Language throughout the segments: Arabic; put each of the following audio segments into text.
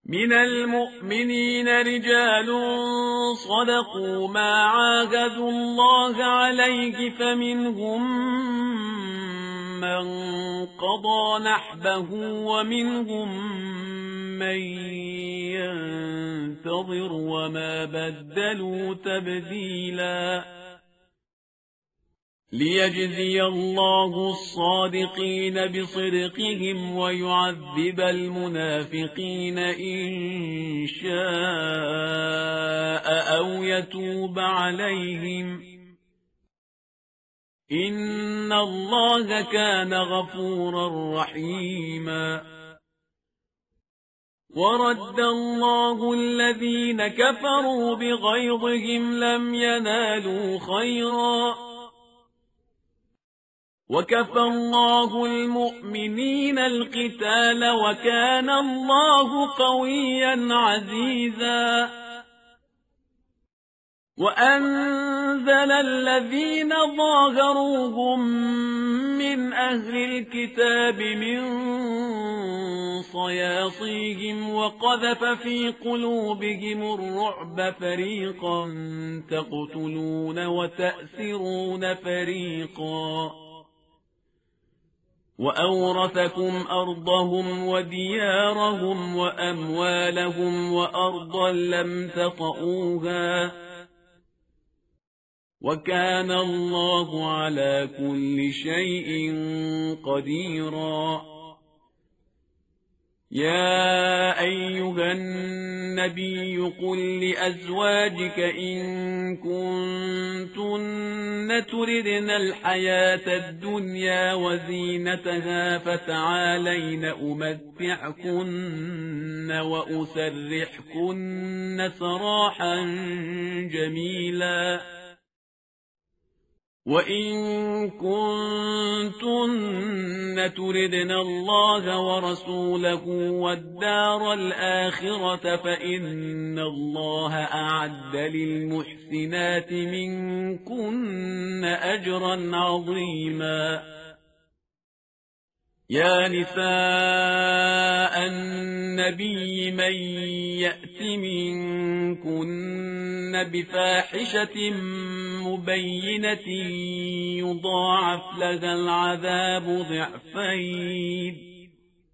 من المؤمنين رجال صدقوا ما عاهدوا الله عليه فمنهم من قضى نحبه ومنهم من ينتظر وما بدلوا تبديلا ليجزي الله الصادقين بصدقهم ويعذب المنافقين إن شاء أو يتوب عليهم إن الله كان غفورا رحيما ورد الله الذين كفروا بغيظهم لم ينالوا خيرا وكفى الله المؤمنين القتال وكان الله قويا عزيزا وأنزل الذين ظاهروهم من أهل الكتاب من صياصيهم وقذف في قلوبهم الرعب فريقا تقتلون وتأسرون فريقا وأورثكم أرضهم وديارهم وأموالهم وأرضا لم تطئوها وكان الله على كل شيء قديرا يا أيها النبي قل لأزواجك إن كنتن تردن الحياة الدنيا وزينتها فتعالين أمتعكن وأسرحكن سراحا جميلا وإن كنتن تردن الله ورسوله والدار الآخرة فإن الله أعد للمحسنات منكن أجرا عظيما يا نساء النبي من يأت منكن بفاحشة مبينة يضاعف لها العذاب ضعفين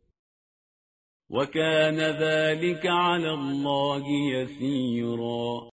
وكان ذلك على الله يسيرا